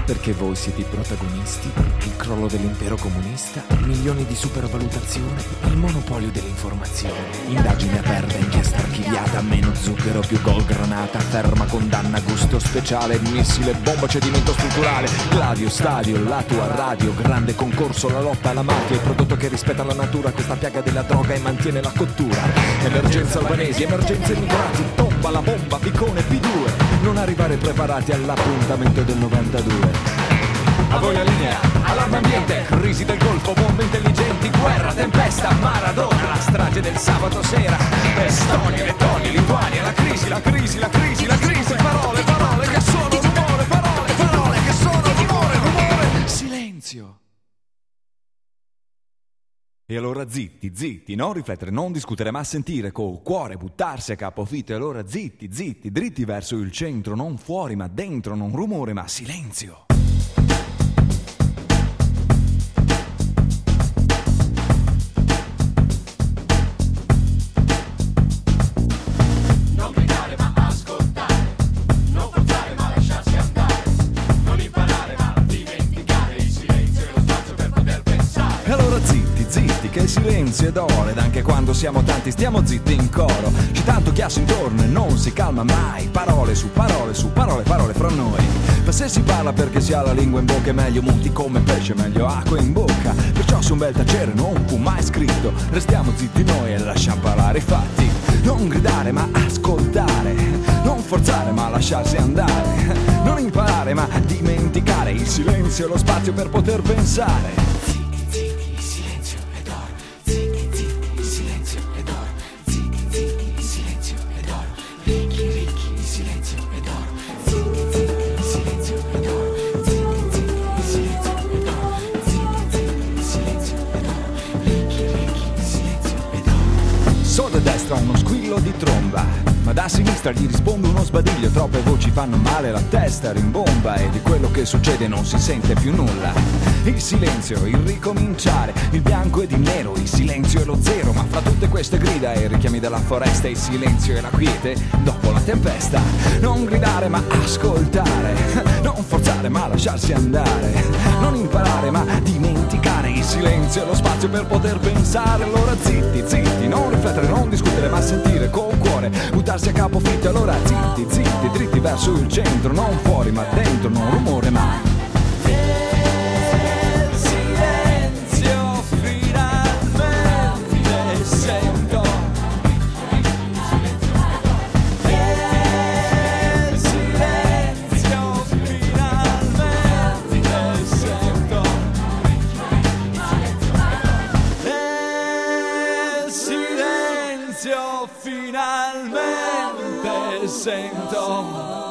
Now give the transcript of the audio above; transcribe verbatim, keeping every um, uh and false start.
Perché voi siete i protagonisti, il crollo dell'impero comunista, milioni di supervalutazione, il monopolio dell'informazione, indagine aperta, inchiesta archiviata, meno zucchero, più gol granata, ferma condanna, gusto speciale, missile, bomba, cedimento strutturale, Gladio, stadio, la tua radio, grande concorso, la lotta alla mafia, il prodotto che rispetta la natura, questa piaga della droga e mantiene la cottura, emergenza albanesi, emergenza immigrati, tomba la bomba, piccone P due, non arrivare preparati all'appuntamento del novantadue. A voi la linea, allarme ambiente, crisi del Golfo, bombe intelligenti, guerra, tempesta, Maradona, la strage del sabato sera, Estonia, Lettonia, Lituania, la crisi, la crisi, la crisi, la crisi, parole, parole che sono rumore, parole, parole che sono rumore, rumore, silenzio. E allora zitti, zitti, non riflettere, non discutere, ma sentire col cuore, buttarsi a capofitto. E allora zitti, zitti, dritti verso il centro, non fuori ma dentro, non rumore ma silenzio. Che il silenzio è d'oro ed anche quando siamo tanti stiamo zitti in coro. C'è tanto chiasso intorno e non si calma mai. Parole su parole su parole, parole fra noi. Ma se si parla perché si ha la lingua in bocca è meglio muti come pesce, meglio acqua in bocca. Perciò su un bel tacere non fu mai scritto. Restiamo zitti noi e lasciamo parlare i fatti. Non gridare ma ascoltare, non forzare ma lasciarsi andare, non imparare ma dimenticare. Il silenzio è lo spazio per poter pensare. Uno squillo di tromba, ma da sinistra gli risponde uno sbadiglio. Troppe voci fanno male, la testa rimbomba e di quello che succede non si sente più nulla. Il silenzio, il ricominciare, il bianco ed il nero, il silenzio e lo zero. Ma fra tutte queste grida e richiami della foresta, il silenzio e la quiete dopo la tempesta. Non gridare ma ascoltare, non forzare ma lasciarsi andare, non imparare ma dimenticare. Il silenzio è lo spazio per poter pensare. Allora zitti, zitti, non riflettere, non discutere ma sentire col cuore, buttarsi a capofitto. Allora zitti, zitti, dritti verso il centro, non fuori ma dentro, non rumore ma il silenzio finalmente sento. Il silenzio finalmente sento. Il silenzio finalmente sento.